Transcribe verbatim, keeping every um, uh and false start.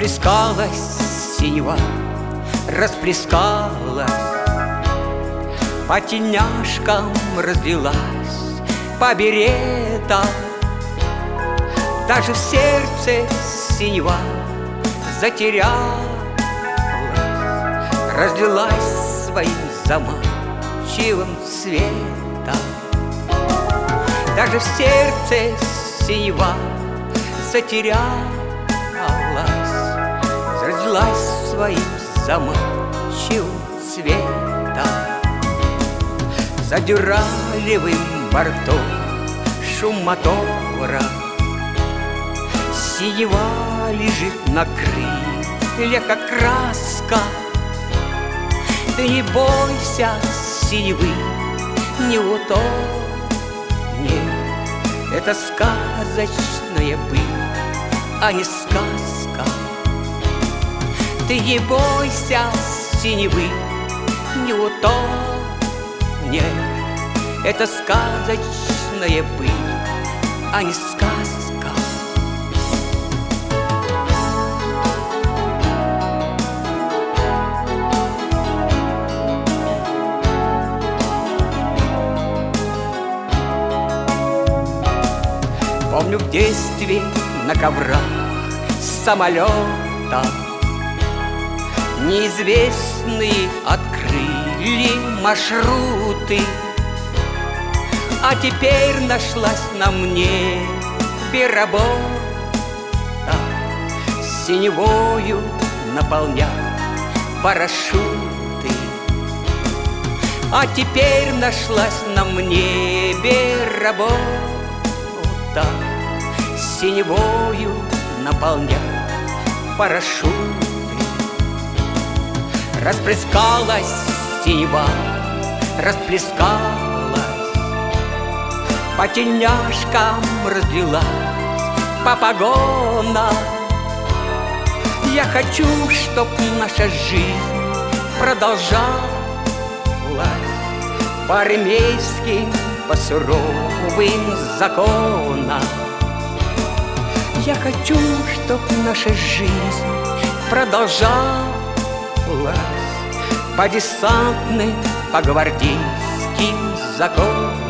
Расплескалась синева, расплескалась, по тельняшкам разлилась, по беретам. Даже в сердце синева затерялась, разлилась своим заманчивым цветом. Даже в сердце синева затерялась, разлилась своим заманчивым цветом. За дюралевым бортом шум мотора, синева лежит на крыльях, как краска. Ты не бойся синевы, не утонешь. Это сказочная быль, а не сказка. Ты не бойся синевы, не утонешь. Это сказочная быль, а не сказка. Помню в детстве на коврах самолета неизвестные открыли маршруты. А теперь нашлась на мне работа, синевою наполнять парашюты. А теперь нашлась на мне работа, синевою наполнять парашюты. Расплескалась синева, расплескалась, по тельняшкам разлилась, по погонам. Я хочу, чтоб наша жизнь продолжалась по армейским, по суровым законам. Я хочу, чтоб наша жизнь продолжалась по десантным, по гвардейским законам.